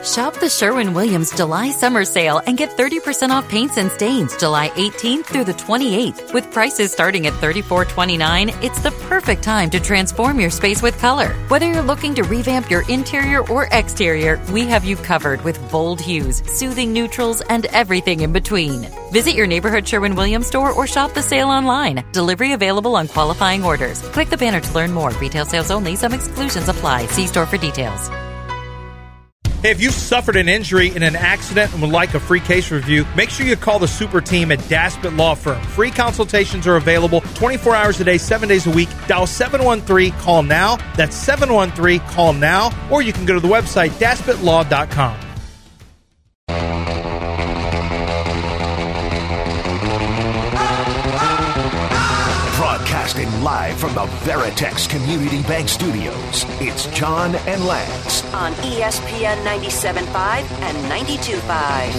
Shop the Sherwin-Williams July Summer Sale and get 30% off paints and stains July 18th through the 28th. With prices starting at $34.29, it's the perfect time to transform your space with color. Whether you're looking to revamp your interior or exterior, we have you covered with bold hues, soothing neutrals, and everything in between. Visit your neighborhood Sherwin-Williams store or shop the sale online. Delivery available on qualifying orders. Click the banner to learn more. Retail sales only. Some exclusions apply. See store for details. Hey, if you've suffered an injury in an accident and would like a free case review, make sure you call the super team at Daspit Law Firm. Free consultations are available 24 hours a day, 7 days a week. Dial 713-CALL-NOW. That's 713-CALL-NOW. Or you can go to the website, daspitlaw.com. Broadcasting live from the Veritex Community Bank Studios, it's John and Lance on ESPN 97.5 and 92.5.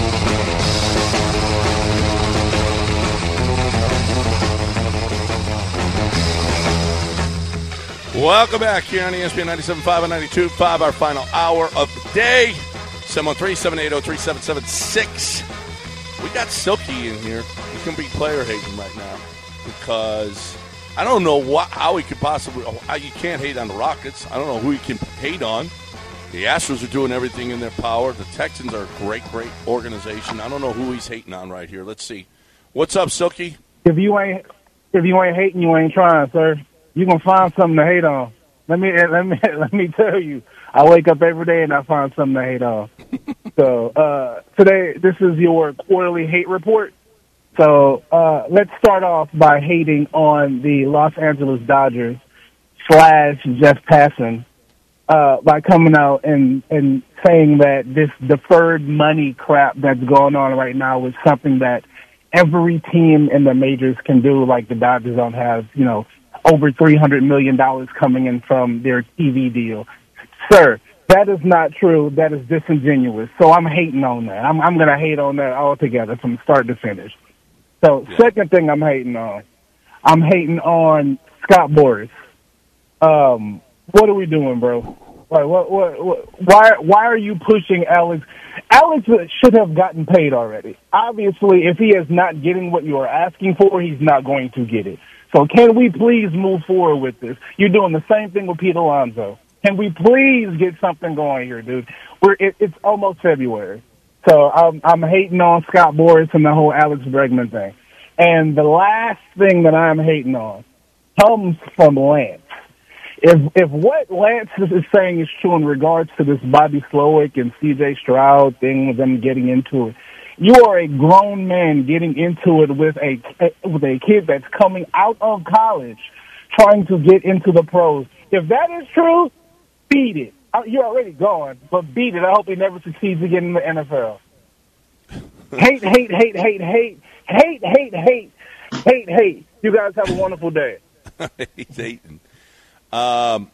Welcome back here on ESPN 97.5 and 92.5, our final hour of the day. 713-780-3776. We got Silky in here. He's going to be player hating right now because I don't know how he could possibly – you can't hate on the Rockets. I don't know who he can hate on. The Astros are doing everything in their power. The Texans are a great, great organization. I don't know who he's hating on right here. Let's see. What's up, Silky? If you ain't hating, you ain't trying, sir. You're going to find something to hate on. Let me tell you. I wake up every day and I find something to hate on. So today, this is your quarterly hate report. So let's start off by hating on the Los Angeles Dodgers / Jeff Passan by coming out and saying that this deferred money crap that's going on right now is something that every team in the majors can do. Like the Dodgers don't have, over $300 million coming in from their TV deal. Sir, that is not true. That is disingenuous. So I'm hating on that. I'm going to hate on that altogether from start to finish. So second thing I'm hating on Scott Boras. What are we doing, bro? Like, why are you pushing Alex? Alex should have gotten paid already. Obviously, if he is not getting what you are asking for, he's not going to get it. So can we please move forward with this? You're doing the same thing with Pete Alonso. Can we please get something going here, dude? It's almost February. So I'm hating on Scott Boras and the whole Alex Bregman thing. And the last thing that I'm hating on comes from Lance. If what Lance is saying is true in regards to this Bobby Slowick and C.J. Stroud thing with them getting into it, you are a grown man getting into it with a kid that's coming out of college trying to get into the pros. If that is true, beat it. You're already gone, but beat it. I hope he never succeeds again in the NFL. Hate. You guys have a wonderful day. He's hating. Well,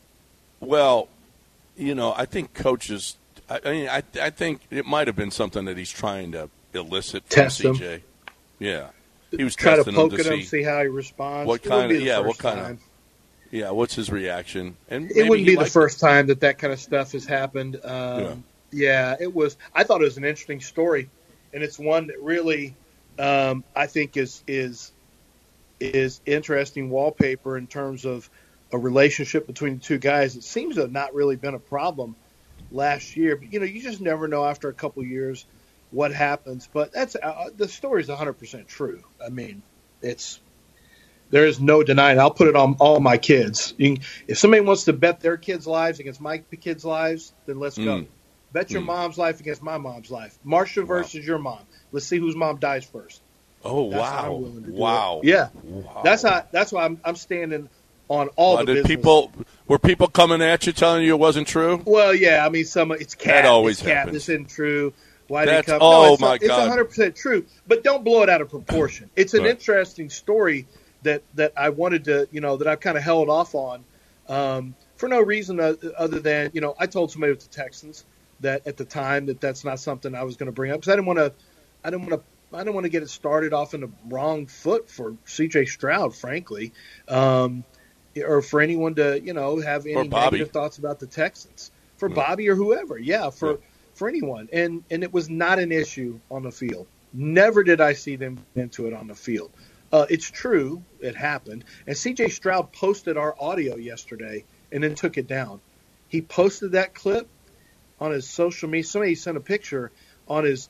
I think coaches. I think it might have been something that he's trying to elicit from CJ. Yeah, he was trying to testing poke him at to him, see how he responds. What kind of? Yeah, what's his reaction? And it wouldn't be the first time that kind of stuff has happened. Yeah, it was. I thought it was an interesting story, and it's one that really, I think is interesting wallpaper in terms of a relationship between the two guys. It seems to have not really been a problem last year, but you just never know after a couple of years what happens. But that's the story is 100% true. I mean, there is no denying. I'll put it on all my kids. If somebody wants to bet their kids' lives against my kids' lives, then let's go. Bet your mom's life against my mom's life. Marcia versus your mom. Let's see whose mom dies first. Oh, that's wow! How I'm willing to do wow! It. Yeah, wow. That's why I'm standing on all the business. Were people coming at you telling you it wasn't true? Well, yeah. I mean, it's cat. That always it's cat. happens. This isn't true. Why did it come? My God! It's 100% true. But don't blow it out of proportion. It's an interesting story that I wanted to, that I've kind of held off on for no reason other than, I told somebody with the Texans that at the time that's not something I was going to bring up because I didn't want to get it started off in the wrong foot for C.J. Stroud, frankly. Or for anyone to, have any negative thoughts about the Texans. for Bobby or whoever. Yeah, for anyone. And it was not an issue on the field. Never did I see them get into it on the field. It's true. It happened. And C.J. Stroud posted our audio yesterday and then took it down. He posted that clip on his social media. Somebody sent a picture on his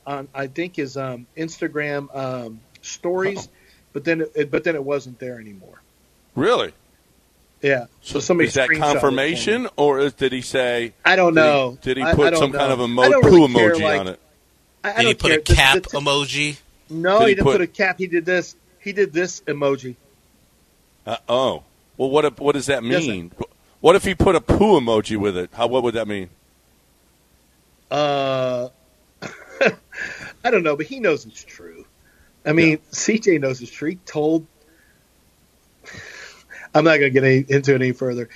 Instagram stories, but then it wasn't there anymore. Really? Yeah. So somebody is that confirmation, or did he say? I don't know. Did he put some kind of poo emoji on it? Did he put a cap emoji? No, he didn't put a cap. He did this. He did this emoji. Well, what does that mean? What if he put a poo emoji with it? What would that mean? I don't know, but he knows it's true. I mean, CJ knows it's true. He told. I'm not going to get into it any further.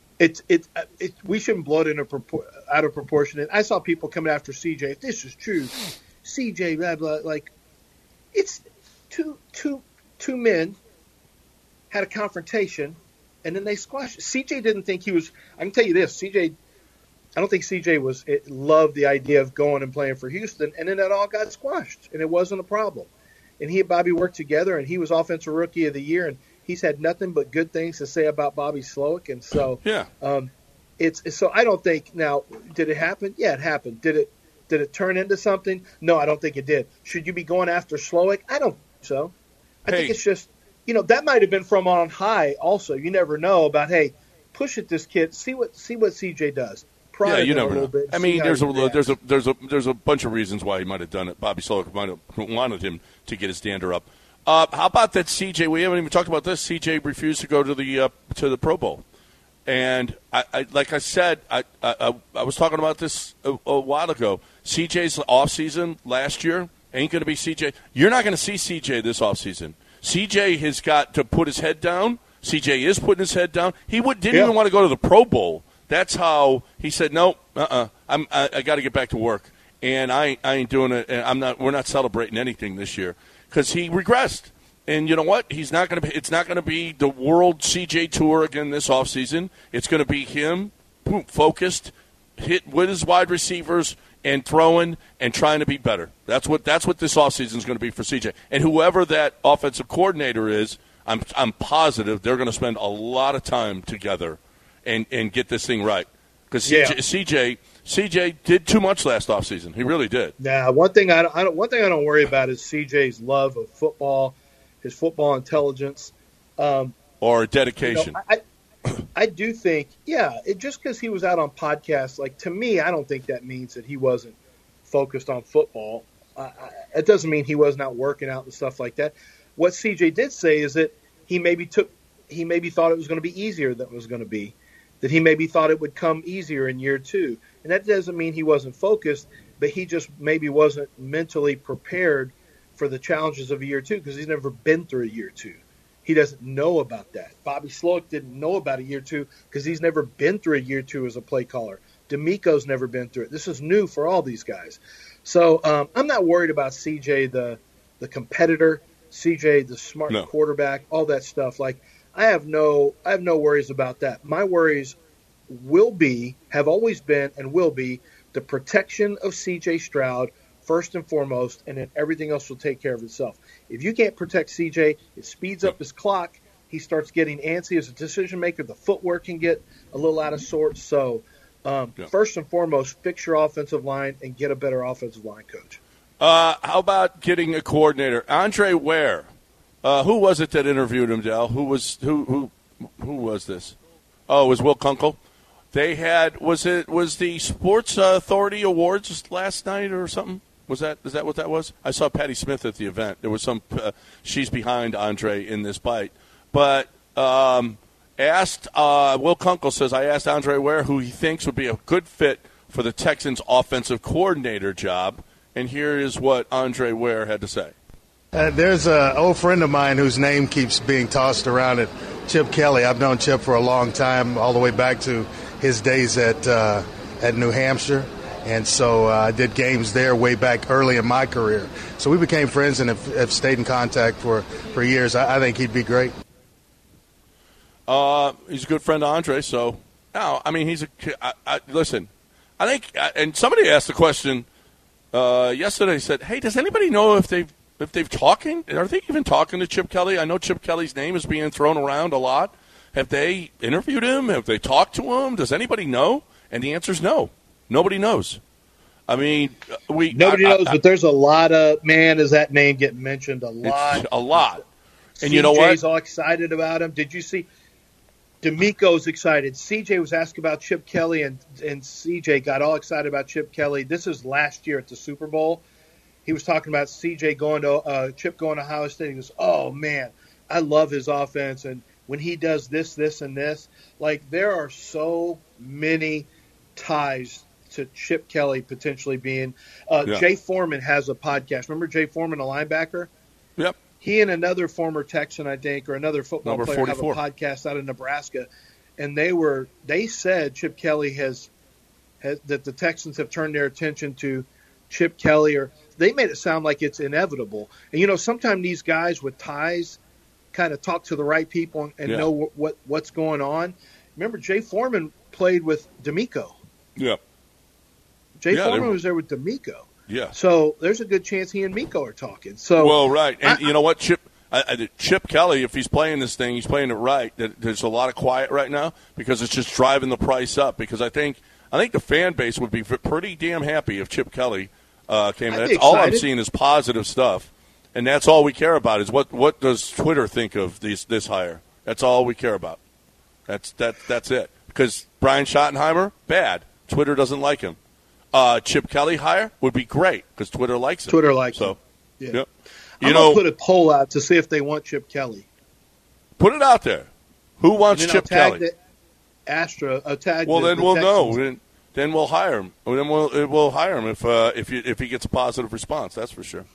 We shouldn't blow it out of proportion. And I saw people coming after CJ. If this is true, CJ, blah blah. Like, it's two men had a confrontation, and then they squashed it. CJ didn't think he was. I can tell you this, CJ. I don't think CJ loved the idea of going and playing for Houston, and then it all got squashed, and it wasn't a problem. And he and Bobby worked together, and he was Offensive Rookie of the Year, and he's had nothing but good things to say about Bobby Slowick. And so, so I don't think now. Did it happen? Yeah, it happened. Did it turn into something? No, I don't think it did. Should you be going after Slowick? I don't think so. I think it's just that might have been from on high. Also, you never know about push at this kid, see what CJ does. Yeah, you never know. I mean, there's a bunch of reasons why he might have done it. Bobby Slowick might have wanted him to get his dander up. How about that CJ? We haven't even talked about this. CJ refused to go to the Pro Bowl, and I like I said, I was talking about this a while ago. CJ's offseason last year ain't going to be CJ. You're not going to see CJ this offseason. CJ has got to put his head down. CJ is putting his head down. He didn't even want to go to the Pro Bowl. That's how he said, no, I got to get back to work, and I ain't doing it. And we're not celebrating anything this year because he regressed. And you know what? It's not going to be the World CJ Tour again this offseason. It's going to be him focused, hit with his wide receivers and throwing and trying to be better. That's what this offseason is going to be for CJ. And whoever that offensive coordinator is, I'm positive they're going to spend a lot of time together and get this thing right. Because CJ did too much last offseason. He really did. Now, one thing I don't worry about is CJ's love of football, his football intelligence, or dedication. I do think, just because he was out on podcasts, like to me, I don't think that means that he wasn't focused on football. It doesn't mean he was not working out and stuff like that. What CJ did say is that he maybe thought it was going to be easier than it was going to be. That he maybe thought it would come easier in year two. And that doesn't mean he wasn't focused, but he just maybe wasn't mentally prepared for the challenges of year two because he's never been through a year two. He doesn't know about that. Bobby Slowick didn't know about a year two because he's never been through a year two as a play caller. D'Amico's never been through it. This is new for all these guys. So I'm not worried about CJ, the competitor, CJ, the smart quarterback, all that stuff. Like, I have no worries about that. My worries have always been and will be the protection of C.J. Stroud first and foremost, and then everything else will take care of itself. If you can't protect C.J., it speeds up his clock. He starts getting antsy as a decision maker. The footwork can get a little out of sorts. So first and foremost, fix your offensive line and get a better offensive line coach. How about getting a coordinator? Andre Ware. Who was it that interviewed him, Dell? Who was this? Oh, it was Will Kunkel. They had was the Sports Authority Awards last night or something? Is that what that was? I saw Patty Smith at the event. There was some she's behind Andre in this bite. But Will Kunkel says, I asked Andre Ware who he thinks would be a good fit for the Texans offensive coordinator job, and here is what Andre Ware had to say. There's an old friend of mine whose name keeps being tossed around, at Chip Kelly. I've known Chip for a long time, all the way back to his days at New Hampshire. And so I did games there way back early in my career. So we became friends and have stayed in contact for years. I think he'd be great. He's a good friend of Andre, so I mean, listen, I think, and somebody asked the question yesterday. Said, "Hey, does anybody know if they've talking? Are they even talking to Chip Kelly? I know Chip Kelly's name is being thrown around a lot. Have they interviewed him? Have they talked to him? Does anybody know?" And the answer is no. Nobody knows. I mean, nobody knows, but there's a lot of is that name getting mentioned a lot? A lot. And CJ's you know what? All excited about him. Did you see? D'Amico's excited. CJ was asked about Chip Kelly, and CJ got all excited about Chip Kelly. This is last year at the Super Bowl. He was talking about CJ going to Chip going to Ohio State. He goes, "Oh man, I love his offense, and when he does this, and this, like there are so many ties to Chip Kelly potentially being." Jay Foreman has a podcast. Remember Jay Foreman, a linebacker? Yep. He and another former Texan, I think, or another football Number player 44. have a podcast out of Nebraska, and they said Chip Kelly has that the Texans have turned their attention to Chip Kelly, or they made it sound like it's inevitable. And sometimes these guys with ties kind of talk to the right people and know what's going on. Remember, Jay Foreman played with D'Amico. Yeah. Jay Foreman was there with D'Amico. Yeah. So there's a good chance he and Miko are talking. So well, right. And you know what, Chip Kelly, if he's playing this thing, he's playing it right. There's a lot of quiet right now because it's just driving the price up. Because I think the fan base would be pretty damn happy if Chip Kelly came in. All I'm seeing is positive stuff, and that's all we care about. Is what does Twitter think of this hire? That's all we care about. That's it. Because Brian Schottenheimer, bad. Twitter doesn't like him. Chip Kelly hire would be great because Twitter likes him. Twitter likes him. Yeah. Yep. I'm going to put a poll out to see if they want Chip Kelly. Put it out there. Who wants Chip Kelly? Tag well, then we'll Texans. know. Then we'll hire him. Then we'll hire him if he gets a positive response. That's for sure.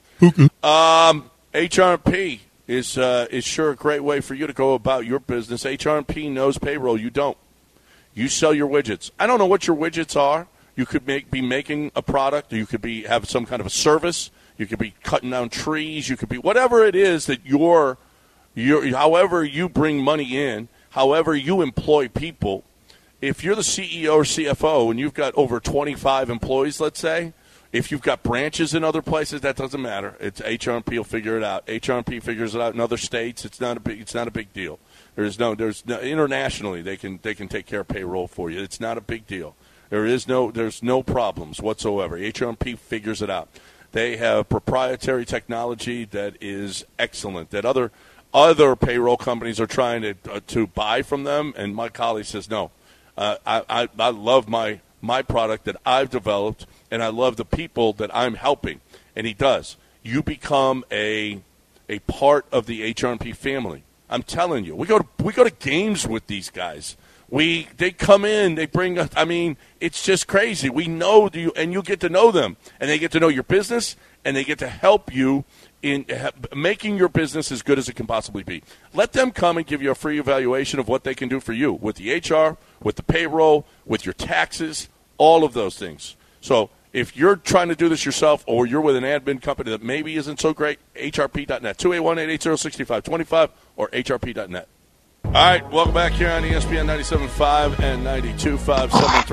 HRP is sure a great way for you to go about your business. HRP knows payroll. You don't. You sell your widgets. I don't know what your widgets are. You could be making a product, or you could have some kind of a service. You could be cutting down trees. You could be whatever it is that you're however you bring money in, however you employ people. If you're the CEO or CFO and you've got over 25 employees, let's say, if you've got branches in other places, that doesn't matter. It's HRP will figure it out. HRP figures it out in other states. It's not a big deal. There's no internationally they can take care of payroll for you. It's not a big deal. There's no problems whatsoever. HRP figures it out. They have proprietary technology that is excellent that other payroll companies are trying to buy from them, and my colleague says no. I love my product that I've developed, and I love the people that I'm helping. And he does. You become a part of the HRP family. I'm telling you, we go to games with these guys. They come in, they bring us. I mean, it's just crazy. We know you, and you get to know them, and they get to know your business, and they get to help you in making your business as good as it can possibly be. Let them come and give you a free evaluation of what they can do for you with the HR, with the payroll, with your taxes, all of those things. So if you're trying to do this yourself, or you're with an admin company that maybe isn't so great, hrp.net, 281-880-6525, or hrp.net. All right, welcome back here on ESPN 97.5 and 92.5.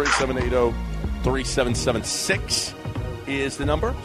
713-780-3776 is the number.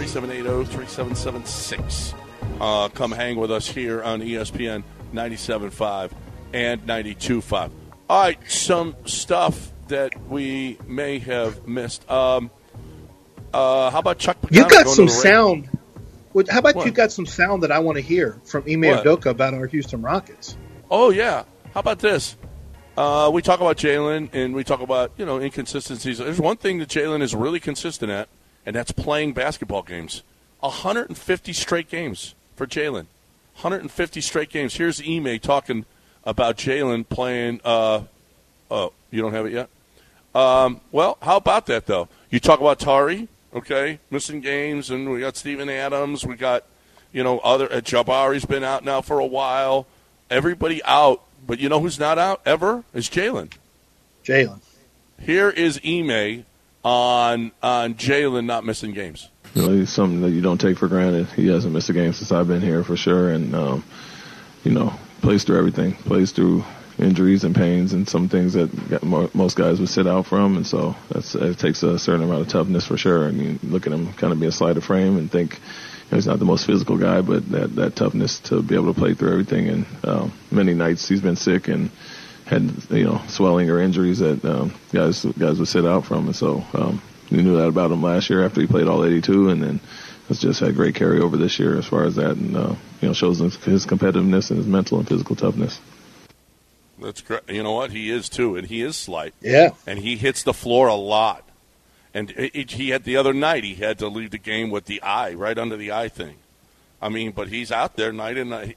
713-780-3776. Come hang with us here on ESPN 97.5 and 92.5. All right, some stuff that we may have missed. How about Chuck Pagano? You got some sound. How about you got some sound that I want to hear from Ime Udoka about our Houston Rockets? Oh, yeah. How about this? We talk about Jalen, and we talk about, inconsistencies. There's one thing that Jalen is really consistent at, and that's playing basketball games. 150 straight games for Jalen. 150 straight games. Here's Ime talking about Jalen playing. You don't have it yet? Well, how about that, though? You talk about Tari, okay, missing games, and we got Steven Adams. We got, other Jabari's been out now for a while. Everybody out, but you know who's not out ever? Is Jalen. Here is Ime on Jalen not missing games. He's something that you don't take for granted. He hasn't missed a game since I've been here for sure, and plays through everything. Plays through injuries and pains and some things that most guys would sit out from, and so it takes a certain amount of toughness for sure. And you look at him kind of be a slight of frame and think he's not the most physical guy, but that toughness to be able to play through everything. And many nights he's been sick and had swelling or injuries that guys would sit out from, and so we knew that about him last year after he played all 82, and then it's just had great carryover this year as far as that, and shows his competitiveness and his mental and physical toughness. That's great. You know what? He is too, and he is slight. Yeah, and he hits the floor a lot. And he had the other night, he had to leave the game with the eye, right under the eye thing. I mean, but he's out there night and night.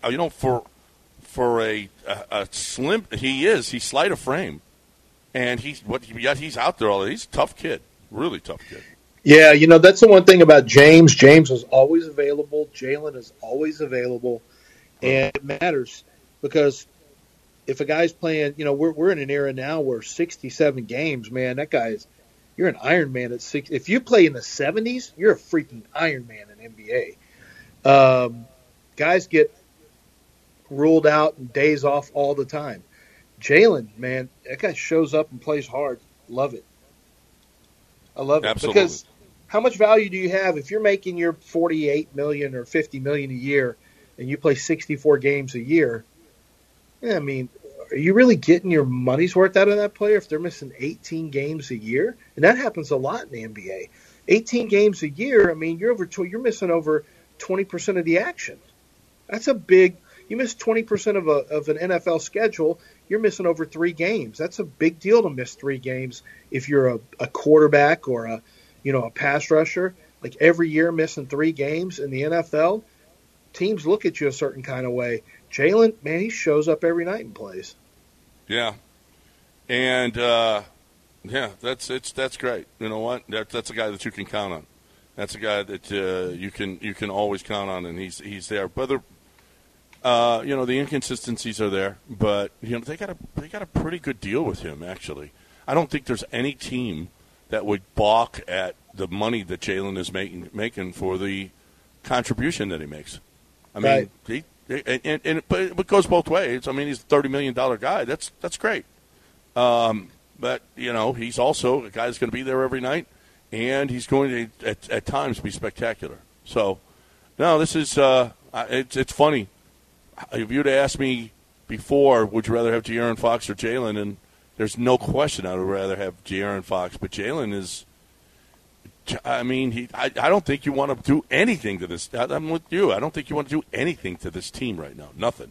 For a slim, he's slight of frame, and yet he's out there all day. He's a tough kid, really tough kid. Yeah, that's the one thing about James. James is always available. Jalen is always available, and it matters because if a guy's playing, we're in an era now where 67 games, man, that guy's. You're an Iron Man at 6. If you play in the 70s, you're a freaking Iron Man in NBA. Guys get ruled out and days off all the time. Jalen, man, that guy shows up and plays hard. Love it. I love it. Absolutely. Because how much value do you have if you're making your $48 million or $50 million a year and you play 64 games a year? Yeah, I mean, are you really getting your money's worth out of that player if they're missing 18 games a year? And that happens a lot in the NBA. 18 games a year, I mean, you're missing over 20% of the action. That's a big – you miss 20% of an NFL schedule, you're missing over 3 games. That's a big deal to miss 3 games if you're a quarterback or a pass rusher. Like every year missing 3 games in the NFL, teams look at you a certain kind of way. Jalen, man, he shows up every night and plays. Yeah, and that's great. You know what? That's a guy that you can count on. That's a guy that you can always count on, and he's there. Whether the inconsistencies are there, but they got a pretty good deal with him. Actually, I don't think there's any team that would balk at the money that Jalen is making for the contribution that he makes. I mean, right. But it goes both ways. I mean, he's a $30 million guy. That's great. But, he's also a guy that's going to be there every night, and he's going to, at times, be spectacular. So, no, this is it's funny. If you'd asked me before, would you rather have De'Aaron Fox or Jalen, and there's no question I would rather have De'Aaron Fox. But Jalen is – I mean, I don't think you want to do anything to this. I'm with you. I don't think you want to do anything to this team right now. Nothing.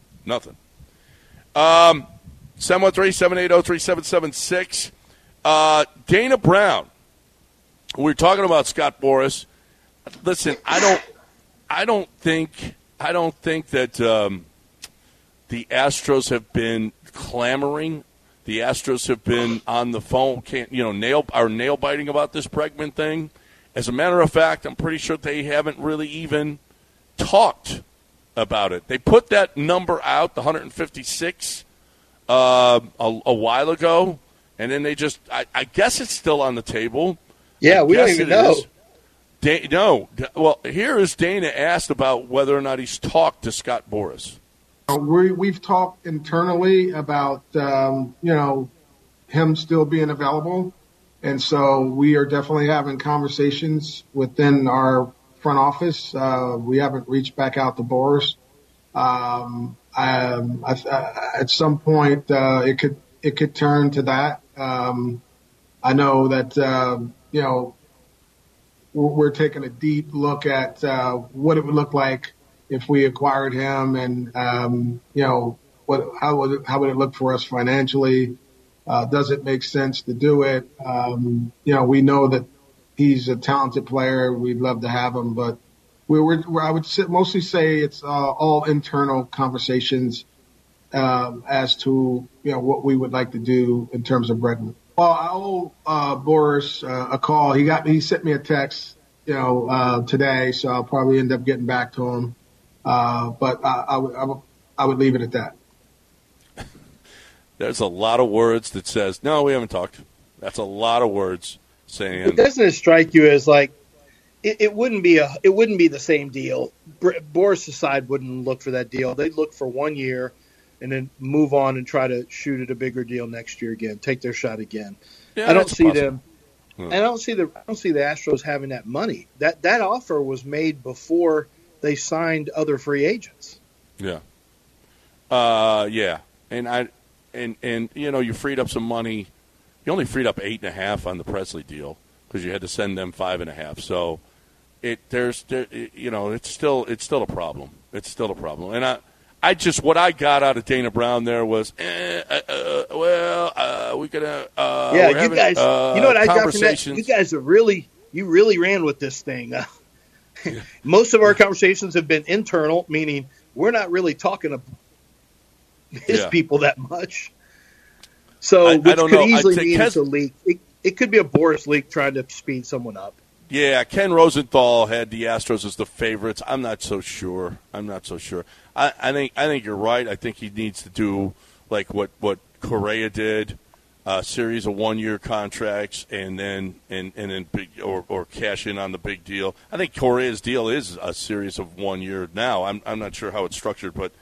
713-780-3776. Dana Brown. We're talking about Scott Boras. Listen, I don't think that the Astros have been clamoring. The Astros have been on the phone, nail biting about this Bregman thing. As a matter of fact, I'm pretty sure they haven't really even talked about it. They put that number out, the 156, a while ago, and then they just I guess it's still on the table. Yeah, we don't even know. No. Well, here is Dana asked about whether or not he's talked to Scott Boras. We've talked internally about, him still being available. And so we are definitely having conversations within our front office. We haven't reached back out to Boras. At some point, it could turn to that. I know that, we're taking a deep look at what it would look like if we acquired him, and how would it look for us financially? Does it make sense to do it? We know that he's a talented player. We'd love to have him, but I would mostly say it's all internal conversations as to what we would like to do in terms of Bregman. Well, I owe Boras a call. He sent me a text, today, so I'll probably end up getting back to him. But I would leave it at that. There's a lot of words that says, no, we haven't talked. That's a lot of words saying. But doesn't it strike you as like it wouldn't be the same deal? Boris' side wouldn't look for that deal. They'd look for 1 year and then move on and try to shoot at a bigger deal next year again, take their shot again. Yeah, I don't see possible. them. I don't see the Astros having that money. That offer was made before they signed other free agents. Yeah. Yeah. And you freed up some money. You only freed up 8.5 on the Presley deal because you had to send them 5.5. So it's still a problem. It's still a problem. And what I got out of Dana Brown there was, we could have. Yeah, you guys. You know what I got from that? You guys really ran with this thing. Yeah. Most of our conversations have been internal, meaning we're not really talking to his people that much. So, which could easily mean it's a leak. It could be a Boris leak trying to speed someone up. Yeah, Ken Rosenthal had the Astros as the favorites. I'm not so sure. I think you're right. I think he needs to do like what Correa did, a series of 1-year contracts, and then or cash in on the big deal. I think Correa's deal is a series of 1 year now. I'm not sure how it's structured, but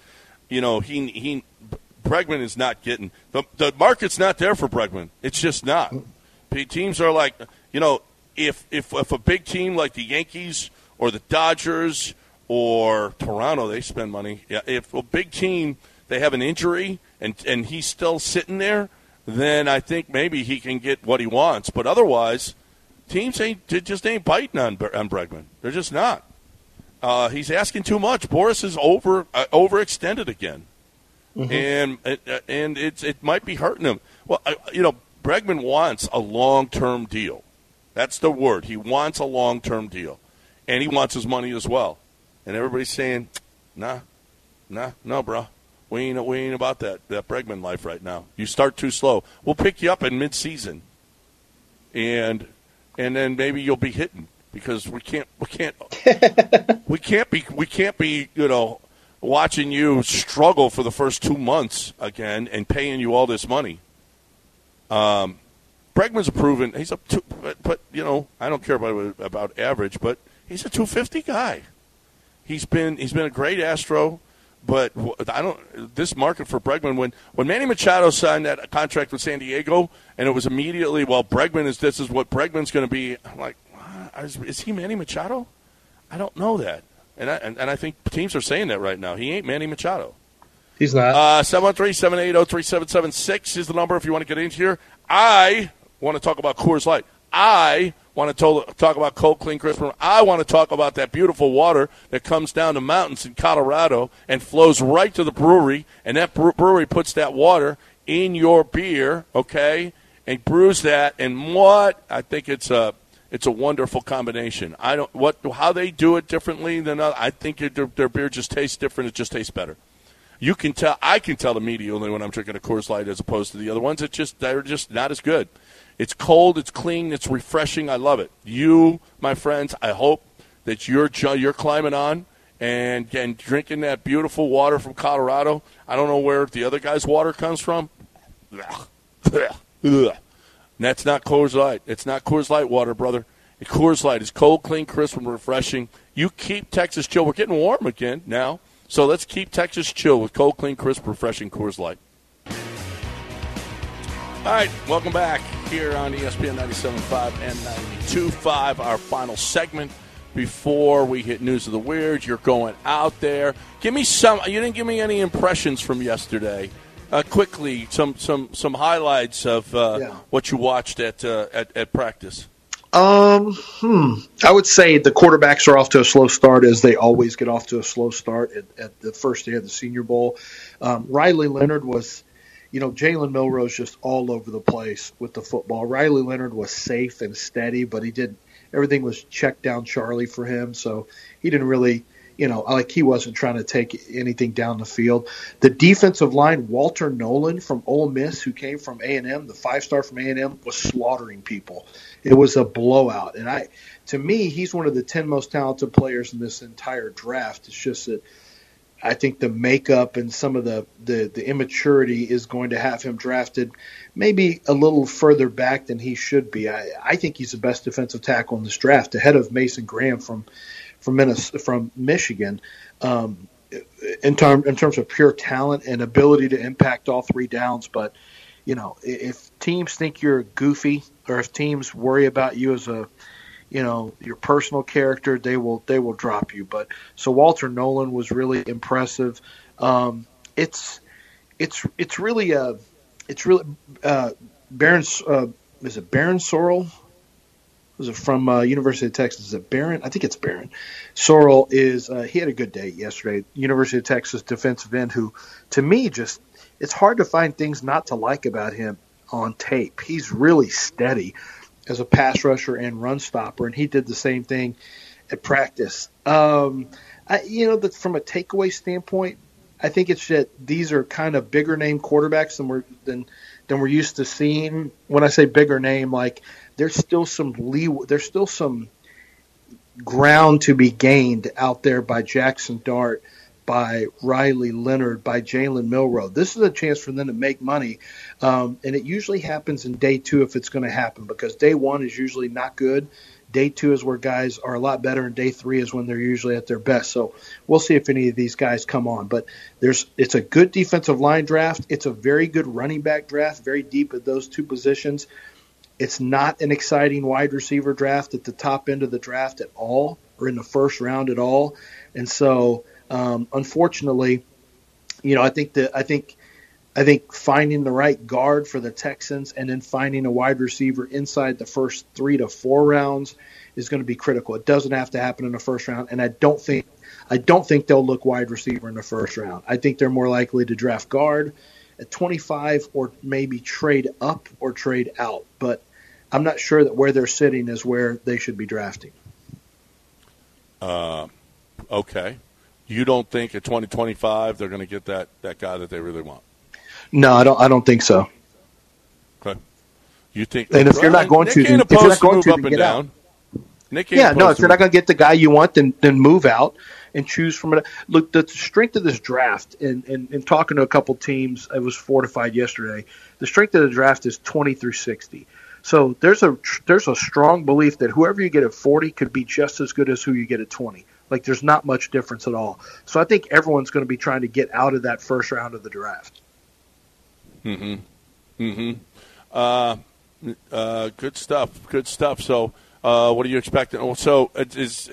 Bregman is not getting the market's not there for Bregman. It's just not. Teams are like, if a big team like the Yankees or the Dodgers or Toronto, they spend money. Yeah, if a big team, they have an injury and he's still sitting there, then I think maybe he can get what he wants. But otherwise, teams ain't biting on Bregman. They're just not. He's asking too much. Boris is overextended again, and it might be hurting him. Well, Bregman wants a long-term deal. That's the word. He wants a long-term deal, and he wants his money as well. And everybody's saying, no, bro. We ain't about that Bregman life right now. You start too slow. We'll pick you up in mid-season, and then maybe you'll be hitting because we can't be watching you struggle for the first 2 months again and paying you all this money. Bregman's a proven. He's but I don't care about average, but he's a 250 guy. He's been a great Astro, but this market for Bregman when Manny Machado signed that contract with San Diego, and it was immediately this is what Bregman's going to be. I'm like, is he Manny Machado? I don't know that, and I think teams are saying that right now. He ain't Manny Machado. He's not. 713-780-3776 is the number if you want to get in here. I want to talk about Coors Light. I want to talk about cold, clean, crisp. I want to talk about that beautiful water that comes down the mountains in Colorado and flows right to the brewery, and that brewery puts that water in your beer, okay, and brews that. And I think it's a wonderful combination. How they do it differently than others. I think their beer just tastes different. It just tastes better. You can tell. I can tell immediately when I'm drinking a Coors Light as opposed to the other ones. They're just not as good. It's cold. It's clean. It's refreshing. I love it. You, my friends, I hope that you're climbing on and drinking that beautiful water from Colorado. I don't know where the other guy's water comes from. That's not Coors Light. It's not Coors Light water, brother. Coors Light is cold, clean, crisp, and refreshing. You keep Texas chill. We're getting warm again now. So let's keep Texas chill with cold, clean, crisp, refreshing Coors Light. All right, welcome back here on ESPN 97.5 and 92.5, our final segment before we hit News of the Weird. You're going out there. Give me some. You didn't give me any impressions from yesterday. Quickly, some highlights of what you watched at practice. I would say the quarterbacks are off to a slow start, as they always get off to a slow start at the first day of the Senior Bowl. Riley Leonard was, Jalen Milrose just all over the place with the football. Riley Leonard was safe and steady, but everything was checked down Charlie for him, so he didn't really, he wasn't trying to take anything down the field. The defensive line, Walter Nolan from Ole Miss, who came from A&M, the 5-star from A&M, was slaughtering people. It was a blowout. And to me, he's one of the 10 most talented players in this entire draft. It's just that I think the makeup and some of the immaturity is going to have him drafted maybe a little further back than he should be. I think he's the best defensive tackle in this draft, ahead of Mason Graham from Michigan. in terms of pure talent and ability to impact all three downs. But, if teams think you're goofy or if teams worry about you as your personal character, they will drop you. But so Walter Nolan was really impressive. It's really Barron. Is it Barron Sorrell? Was it from University of Texas? Is it Barron? I think it's Barron. Sorrell he had a good day yesterday. University of Texas defensive end who, to me, it's hard to find things not to like about him on tape. He's really steady as a pass rusher and run stopper, and he did the same thing at practice. From a takeaway standpoint, I think it's that these are kind of bigger name quarterbacks than we're used to seeing. When I say bigger name, like there's still some ground to be gained out there by Jackson Dart, by Riley Leonard, by Jalen Milroe. This is a chance for them to make money, and it usually happens in day two if it's going to happen, because day one is usually not good. Day two is where guys are a lot better, and day three is when they're usually at their best. So we'll see if any of these guys come on. But it's a good defensive line draft. It's a very good running back draft, very deep at those two positions. It's not an exciting wide receiver draft at the top end of the draft at all, or in the first round at all. And so, unfortunately, I think finding the right guard for the Texans and then finding a wide receiver inside the first 3 to 4 rounds is going to be critical. It doesn't have to happen in the first round, and I don't think they'll look wide receiver in the first round. I think they're more likely to draft guard at 25 or maybe trade up or trade out. But I'm not sure that where they're sitting is where they should be drafting. Okay. You don't think at 2025 they're going to get that guy that they really want? No, I don't think so. Okay. You think? And if you're not going to, Nick ain't supposed to move up and down. If you're not going to get the guy you want, then move out and choose from it. Look, the strength of this draft, and talking to a couple teams, it was fortified yesterday. The strength of the draft is 20 through 60. So there's a strong belief that whoever you get at 40 could be just as good as who you get at 20. Like, there's not much difference at all. So I think everyone's going to be trying to get out of that first round of the draft. Good stuff. So, what are you expecting? So, it's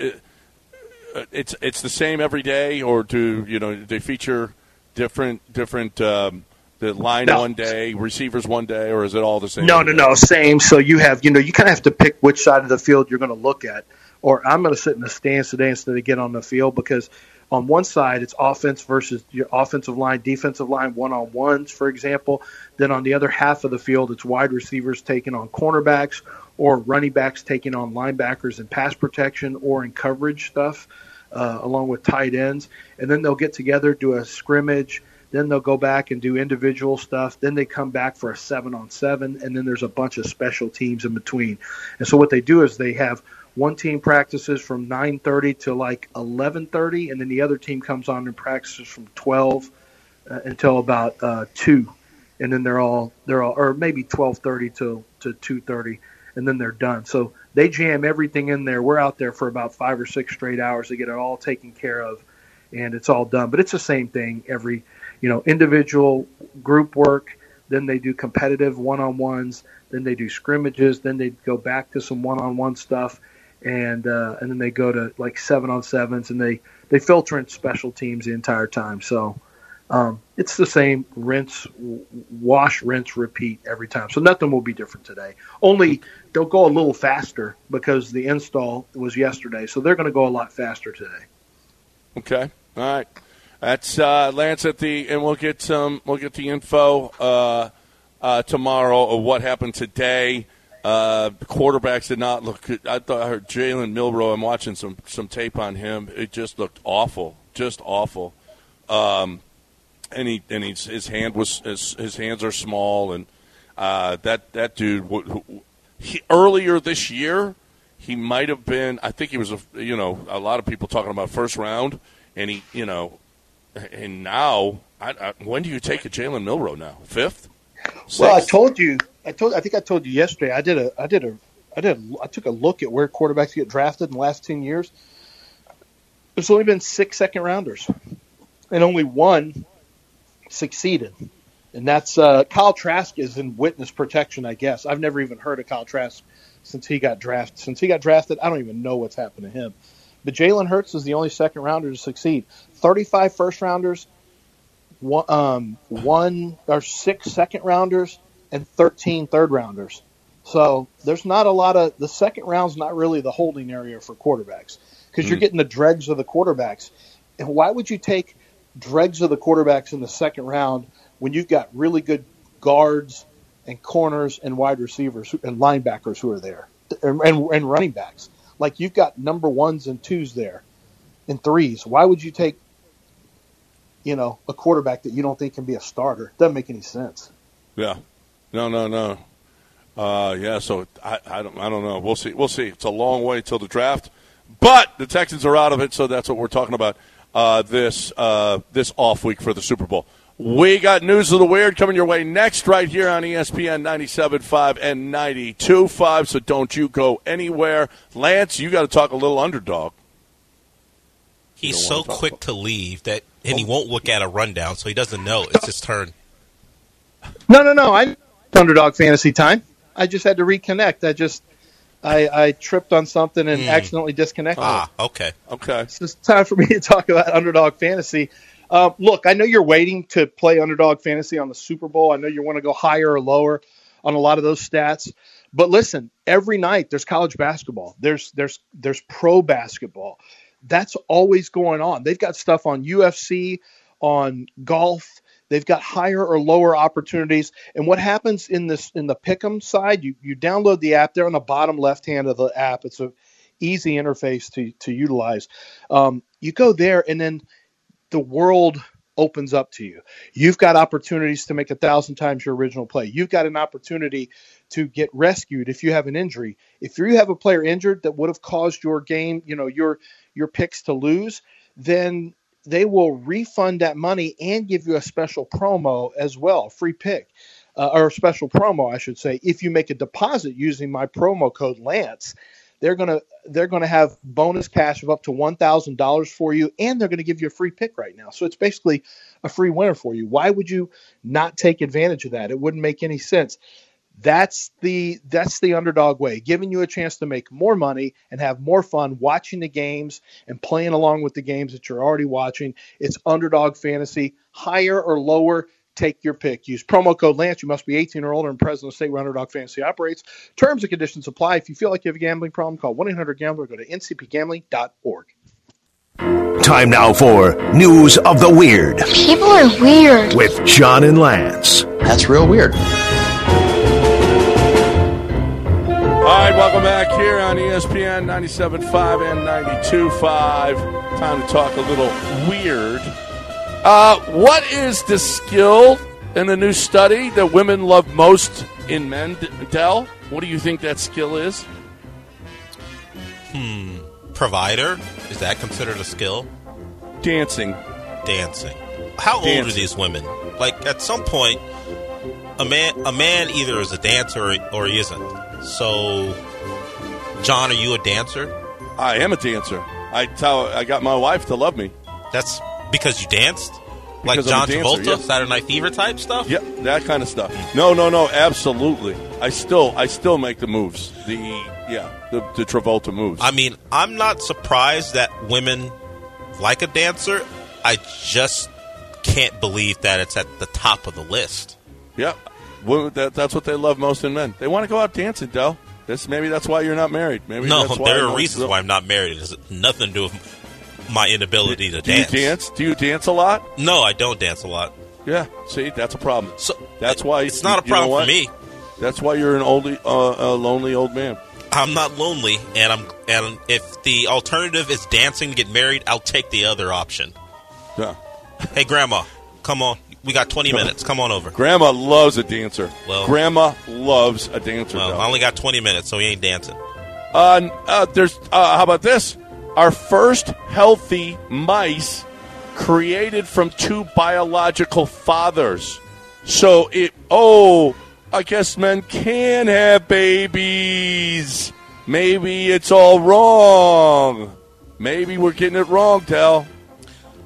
the same every day, or do they feature different the line one day, receivers one day, or is it all the same? No, same. So you have, you kind of have to pick which side of the field you're going to look at. Or I'm going to sit in the stands today instead of get on the field, because on one side it's offense versus your offensive line, defensive line, one-on-ones, for example. Then on the other half of the field, it's wide receivers taking on cornerbacks, or running backs taking on linebackers in pass protection or in coverage stuff, along with tight ends. And then they'll get together, do a scrimmage. Then they'll go back and do individual stuff. Then they come back for a 7-on-7, and then there's a bunch of special teams in between. And so what they do is they have one team practices from 9:30 to like 11:30, and then the other team comes on and practices from 12 until about 2, and then they're all or maybe 12:30 to 2:30, and then they're done. So they jam everything in there. We're out there for about 5 or 6 straight hours to get it all taken care of, and it's all done. But it's the same thing every, individual group work. Then they do competitive one-on-ones. Then they do scrimmages. Then they go back to some one-on-one stuff. And then they go to like 7-on-7s, and they filter in special teams the entire time. So it's the same wash, rinse, repeat every time. So nothing will be different today. Only they'll go a little faster because the install was yesterday. So they're going to go a lot faster today. Okay. All right. That's Lance and we'll get the info tomorrow of what happened today. The quarterbacks did not look good. I heard Jalen Milroe. I'm watching some tape on him. It just looked awful, just awful. And his hands are small, and that dude. Earlier this year, he might have been. I think he was a lot of people talking about first round, and he and now when do you take a Jalen Milroe now? 5th? 6th? Well, I think I told you yesterday. I took a look at where quarterbacks get drafted in the last 10 years. There's only been 6 second rounders. and only one succeeded. And that's Kyle Trask is in witness protection, I guess. I've never even heard of Kyle Trask since he got drafted. Since he got drafted, I don't even know what's happened to him. But Jalen Hurts is the only second-rounder to succeed. 35 first-rounders, 6 second-rounders, and 13 third-rounders. So there's not a lot of – the second round's not really the holding area for quarterbacks because you're getting the dregs of the quarterbacks. And why would you take dregs of the quarterbacks in the second round when you've got really good guards and corners and wide receivers and linebackers who are there and running backs? Like, you've got number ones and twos there and threes. Why would you take, a quarterback that you don't think can be a starter? Doesn't make any sense. Yeah. No. So I don't know. We'll see. It's a long way till the draft, but the Texans are out of it, so that's what we're talking about this off week for the Super Bowl. We got News of the Weird coming your way next right here on ESPN 97.5 and 92.5, so don't you go anywhere. Lance, you got to talk a little underdog. He's so quick to leave and he won't look at a rundown, so he doesn't know it's his turn. No. It's underdog fantasy time. I just had to reconnect. I tripped on something and accidentally disconnected. Okay. So it's time for me to talk about underdog fantasy. Look, I know you're waiting to play underdog fantasy on the Super Bowl. I know you want to go higher or lower on a lot of those stats. But listen, every night there's college basketball. There's pro basketball. That's always going on. They've got stuff on UFC, on golf. They've got higher or lower opportunities. And what happens in the Pick'em side, you download the app there on the bottom left hand of the app. It's an easy interface to utilize. You go there and then the world opens up to you. You've got opportunities to make 1,000 times your original play. You've got an opportunity to get rescued if you have an injury. If you have a player injured that would have caused your game, your picks to lose, then they will refund that money and give you a special promo as well, free pick, or a special promo, I should say. If you make a deposit using my promo code Lance, they're gonna have bonus cash of up to $1,000 for you, and they're gonna give you a free pick right now. So it's basically a free winner for you. Why would you not take advantage of that? It wouldn't make any sense. That's the underdog way, giving you a chance to make more money and have more fun watching the games and playing along with the games that you're already watching. It's underdog fantasy, higher or lower. Take your pick. Use promo code Lance. You must be 18 or older and present in the state where Underdog Fantasy operates. Terms and conditions apply. If you feel like you have a gambling problem, call 1-800-GAMBLER or go to ncpgambling.org. Time now for News of the Weird. People are weird. With John and Lance. That's real weird. All right, welcome back here on ESPN 97.5 and 92.5. Time to talk a little weird. What is the skill in the new study that women love most in men, Del? What do you think that skill is? Provider? Is that considered a skill? Dancing. How old are these women? Like, at some point, a man either is a dancer or he isn't. So, John, are you a dancer? I am a dancer. I got my wife to love me. That's because you danced? Like Because John I'm a dancer, Travolta, yeah. Saturday Night Fever type stuff? Yeah, that kind of stuff. No, absolutely. I still make the moves. The Travolta moves. I mean, I'm not surprised that women like a dancer. I just can't believe that it's at the top of the list. Yeah, that's what they love most in men. They want to go out dancing, Del. Maybe that's why you're not married. Maybe no, that's why there are reasons why I'm not married. It has nothing to do with my inability to dance. Do you dance? Do you dance a lot? No, I don't dance a lot. Yeah, see, that's a problem. So that's why it's not a problem for me. That's why you're a lonely old man. I'm not lonely, and if the alternative is dancing to get married, I'll take the other option. Yeah. Hey, Grandma, come on. We got 20 minutes. Come on over. Grandma loves a dancer. Grandma loves a dancer. Well, I only got 20 minutes, so he ain't dancing. How about this? Our first healthy mice created from two biological fathers. So I guess men can have babies. Maybe it's all wrong. Maybe we're getting it wrong, Del.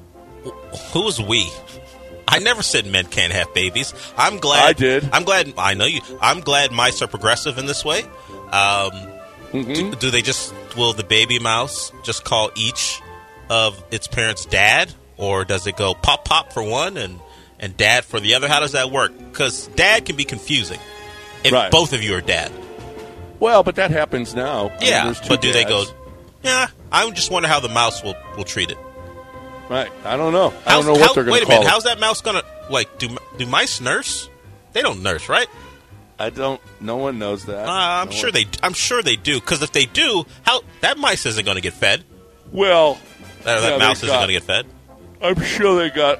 Who's we? I never said men can't have babies. I'm glad. I did. I'm glad. I know you. I'm glad mice are progressive in this way. Do they just, will the baby mouse just call each of its parents dad? Or does it go pop, pop for one and dad for the other? How does that work? Because dad can be confusing if both of you are dad. Well, but that happens now. Yeah, but do they go, yeah, I just wonder how the mouse will treat it. Right. I don't know. I don't know what they're going to call it. Wait a minute. How's that mouse going to, like, do mice nurse? They don't nurse, right? I don't. No one knows that. I'm sure they do. Because if they do, that mice isn't going to get fed. Well, that mouse isn't going to get fed. I'm sure they got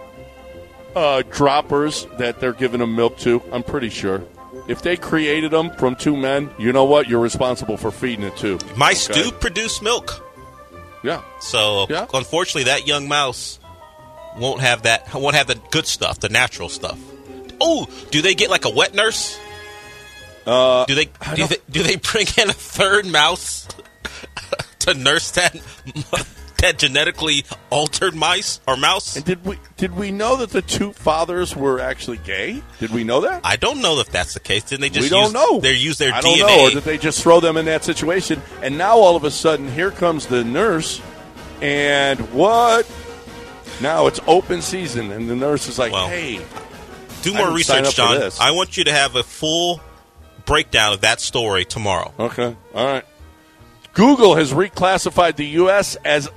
droppers that they're giving them milk to. I'm pretty sure. If they created them from two men, you know what? You're responsible for feeding it too. Mice do produce milk. Yeah. So unfortunately, that young mouse won't have that. Won't have the good stuff, the natural stuff. Oh, do they get like a wet nurse? Do they bring in a third mouse to nurse that genetically altered mice or mouse? And did we know that the two fathers were actually gay? Did we know that? I don't know if that's the case. Didn't they just we don't know. They use their DNA? I don't know. Or did they just throw them in that situation? And now all of a sudden, here comes the nurse, and what? Now it's open season, and the nurse is like, hey. Do more research, John. I want you to have a full breakdown of that story tomorrow. Okay. All right. Google has reclassified the U.S. as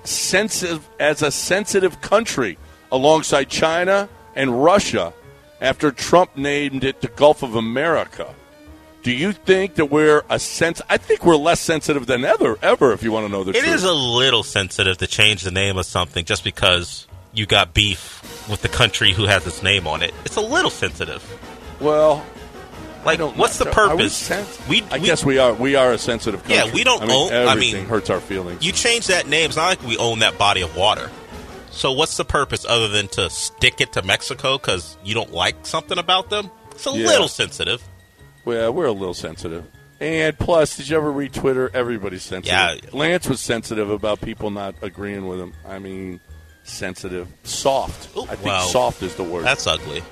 a sensitive country alongside China and Russia after Trump named it the Gulf of America. Do you think that we're I think we're less sensitive than ever, if you want to know the truth. It is a little sensitive to change the name of something just because you got beef with the country who has its name on it. It's a little sensitive. Well, what's the purpose? I guess we are. We are a sensitive country. Yeah, we don't own. Everything hurts our feelings. You change that name, it's not like we own that body of water. So what's the purpose other than to stick it to Mexico because you don't like something about them? It's a little sensitive. Well, we're a little sensitive. And plus, did you ever read Twitter? Everybody's sensitive. Yeah. Lance was sensitive about people not agreeing with him. I mean, sensitive. Soft. I think soft is the word. That's ugly.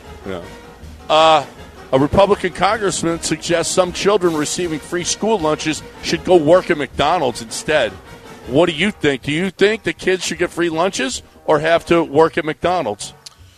Yeah. A Republican congressman suggests some children receiving free school lunches should go work at McDonald's instead. What do you think? Do you think the kids should get free lunches or have to work at McDonald's?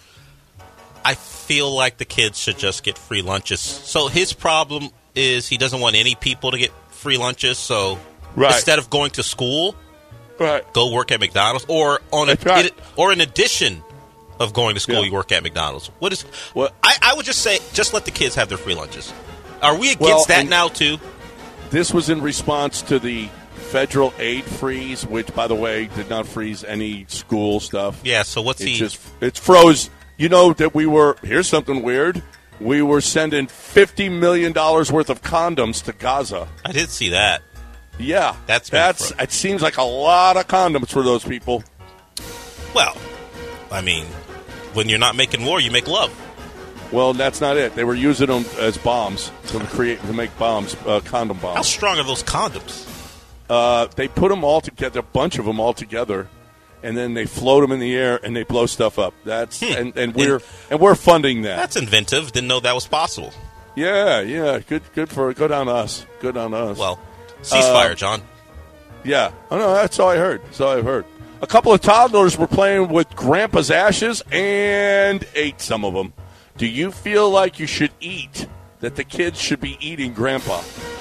I feel like the kids should just get free lunches. So his problem is he doesn't want any people to get free lunches. So instead of going to school, go work at McDonald's, or or in addition of going to school, you work at McDonald's. I would just say, just let the kids have their free lunches. Are we against that now too? This was in response to the federal aid freeze, which, by the way, did not freeze any school stuff. Yeah. So it froze. You know that here's something weird. We were sending $50 million worth of condoms to Gaza. I did see that. Yeah. It seems like a lot of condoms for those people. Well, I mean, when you're not making war, you make love. Well, that's not it. They were using them as bombs to make bombs, condom bombs. How strong are those condoms? They put them all together, a bunch of them all together, and then they float them in the air and they blow stuff up. That's and we're funding that. That's inventive. Didn't know that was possible. Yeah. Good on us. Good on us. Well, ceasefire, John. Yeah. Oh no, that's all I heard. That's all I've heard. A couple of toddlers were playing with Grandpa's ashes and ate some of them. Do you feel like you should eat? That the kids should be eating Grandpa?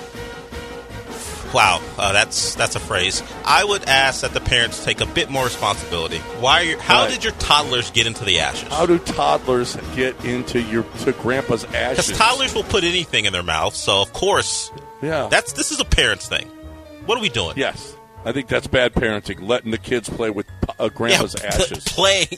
Wow, that's a phrase. I would ask that the parents take a bit more responsibility. How did your toddlers get into the ashes? How do toddlers get to Grandpa's ashes? Because toddlers will put anything in their mouth, so of course, this is a parent's thing. What are we doing? Yes. I think that's bad parenting, letting the kids play with Grandpa's ashes.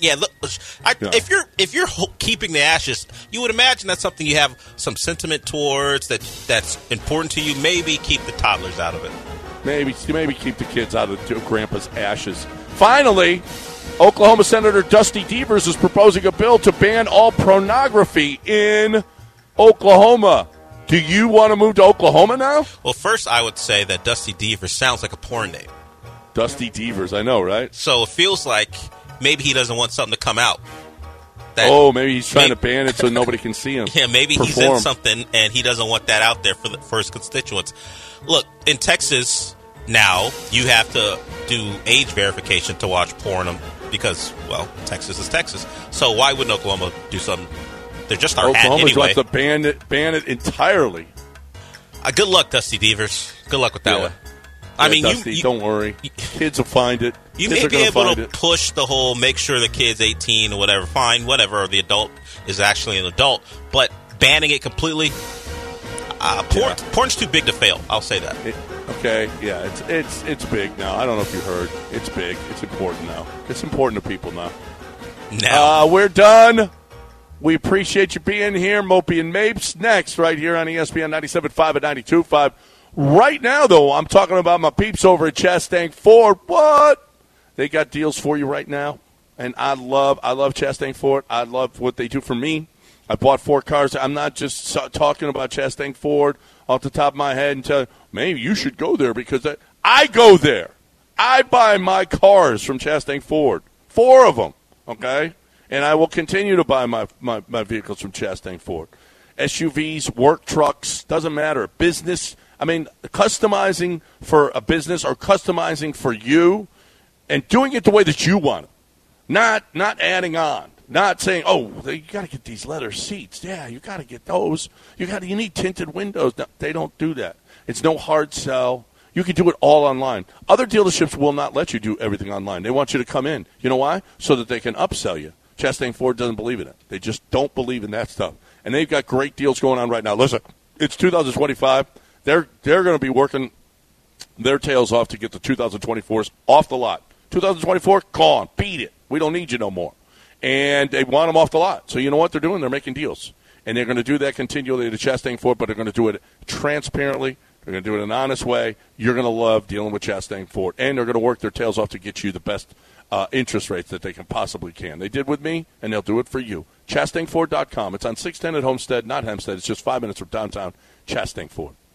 If you're keeping the ashes, you would imagine that's something you have some sentiment towards, that's important to you. Maybe keep the toddlers out of it. Maybe keep the kids out of Grandpa's ashes. Finally, Oklahoma Senator Dusty Devers is proposing a bill to ban all pornography in Oklahoma. Do you want to move to Oklahoma now? Well, first I would say that Dusty Devers sounds like a porn name. Dusty Devers, I know, right? So it feels like maybe he doesn't want something to come out. Maybe he's trying to ban it so nobody can see him. Yeah, maybe he's in something and he doesn't want that out there for his constituents. Look, in Texas now, you have to do age verification to watch porn because, well, Texas is Texas. So why wouldn't Oklahoma do something? They're just our hat anyway. Oklahoma wants to ban it entirely. Good luck, Dusty Deavers. Good luck with that one. I mean, Dusty, don't worry. Kids will find it. You may be able to push the whole make sure the kid's 18 or whatever, fine, whatever, or the adult is actually an adult. But banning it completely, porn's too big to fail. I'll say that. It's big now. I don't know if you heard. It's big. It's important now. It's important to people now. We're done. We appreciate you being here. Mopey and Mapes next right here on ESPN 97.5 and 92.5. Right now, though, I'm talking about my peeps over at Chastang Ford. What? They got deals for you right now, and I love Chastang Ford. I love what they do for me. I bought 4 cars. I'm not just talking about Chastang Ford off the top of my head and tell you, maybe you should go there because I go there. I buy my cars from Chastang Ford, 4 of them, okay? And I will continue to buy my vehicles from Chastang Ford. SUVs, work trucks, doesn't matter. Business, I mean, customizing for a business or customizing for you and doing it the way that you want it. Not adding on. Not saying, you got to get these leather seats. Yeah, you got to get those. You need tinted windows. No, they don't do that. It's no hard sell. You can do it all online. Other dealerships will not let you do everything online. They want you to come in. You know why? So that they can upsell you. Chastang Ford doesn't believe in it. They just don't believe in that stuff. And they've got great deals going on right now. Listen, it's 2025. They're going to be working their tails off to get the 2024s off the lot. 2024, gone. Beat it. We don't need you no more. And they want them off the lot. So you know what they're doing? They're making deals. And they're going to do that continually to Chastang Ford, but they're going to do it transparently. They're going to do it in an honest way. You're going to love dealing with Chastang Ford. And they're going to work their tails off to get you the best interest rates that they possibly can. They did with me, and they'll do it for you. ChastangFord.com. It's on 610 at Homestead, not Hempstead. It's just 5 minutes from downtown Chastang Ford.